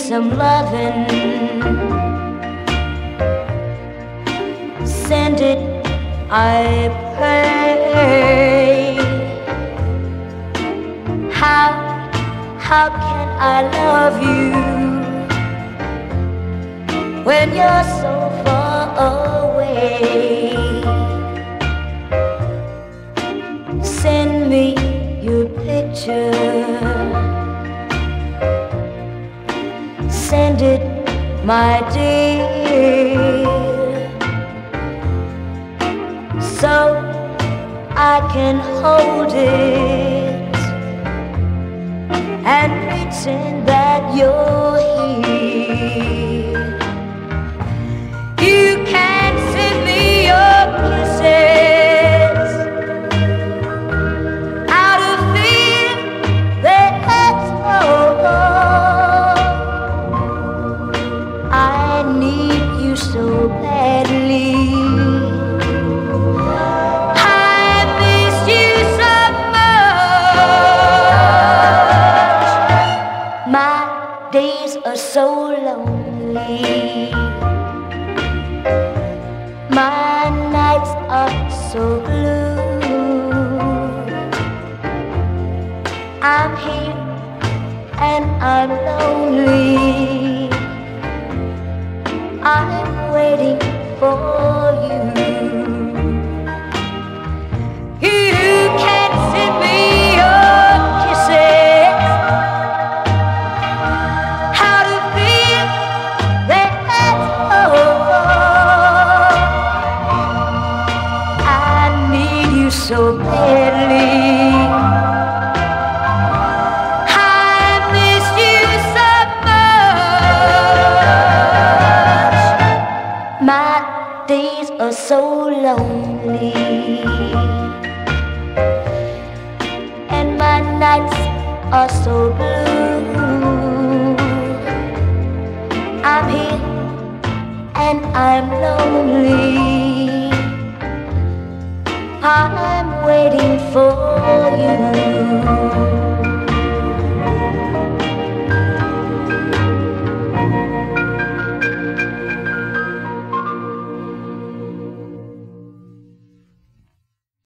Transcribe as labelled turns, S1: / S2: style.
S1: some loving. Send it, I pray. How can I love you when you're so far away? Send me your picture. Send it, my dear, so I can hold it and pretend that you're here. You can send me your kisses out of fear that's all. I need you so badly. Days are so lonely. My nights are so blue. I'm here and I'm lonely. I'm waiting for you. You can send me your kisses. So badly, I miss you so much. My days are so lonely, and my nights are so blue. I'm here and I'm lonely. I'm waiting for you.